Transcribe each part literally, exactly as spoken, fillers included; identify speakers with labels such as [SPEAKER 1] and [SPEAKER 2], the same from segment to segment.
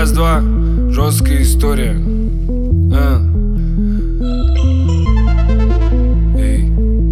[SPEAKER 1] Раз-два, жесткая история. А. Эй.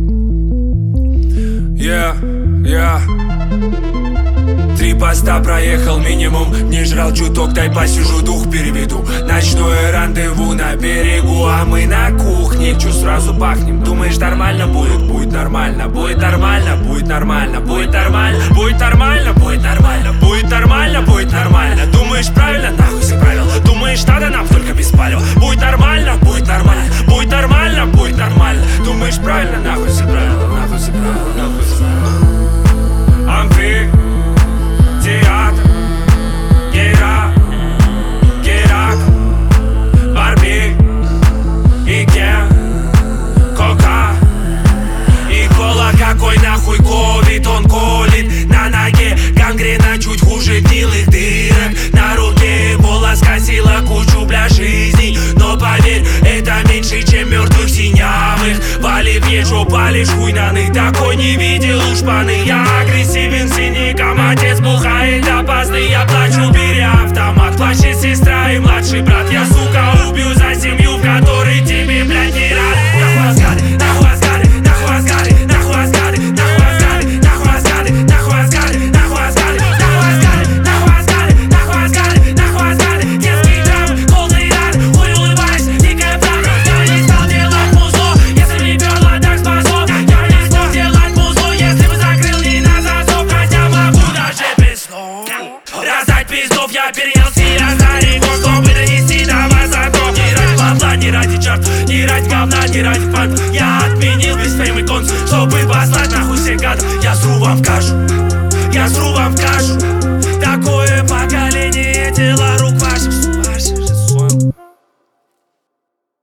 [SPEAKER 1] Я, я Три поста проехал минимум, не жрал чуток, дай посижу, дух переведу. Ночное рандеву на берегу, а мы на кухне. Чё сразу пахнем? Думаешь, нормально будет? Будет нормально, будет нормально, будет нормально, будет нормально, будет нормально, будет нормально, будет нормально, будет нормально. Думаешь, правильно? Нахуй все правила. Думаешь, надо нам только без палева? Будет нормально, будет нормально, будет нормально, будет нормально. Думаешь, правильно? Нахуй все правила, нахуй все правила, нахуй все правила. Амфи театр, Гера, Герак, Барби и Кен, Кока и кола. Какой нахуй ковид, он колит на ноге, гангрена чуть хуже гнилых дырок на руке. Бола скосила кучу, бля, жизней, но поверь, это меньше, чем мертвых синявых. Вали в ежу, палишь хуйняный, такой не видел уж паны. Я агрессивен синяком, отец бухает опасно. Я плачу, беря автомат, плачет сестра и младший брат. Я, сука, убью за семью, в которой тебе, блядь, не рад. Нахуй Аскады, нахуй Аскады, нахуй Аскады, нахуй Аскады, нахуй Аскады, нахуй Аскады, нахуй Аскады, нахуй Аскады, нахуй Аскады, нахуй Аскады, нахуй Аскады, нахуй Аскады. Детские драмы, полные раны, хуй улыбайся, дикая правда. Я не стал делать музло, если не перла, так спасо. Я не смог делать музло, если бы закрыл не на засов. Хотя могу даже без снов раздать пиздов. Я перенял стиль стариков, чтобы донести до высоков. Не ради бабла, не ради черт, не ради говна, не ради фан. Я отменил весь фейм и конс, чтобы послать нахуй всех гадов. Я сру вам в кашу, я сру вам в кашу. Такое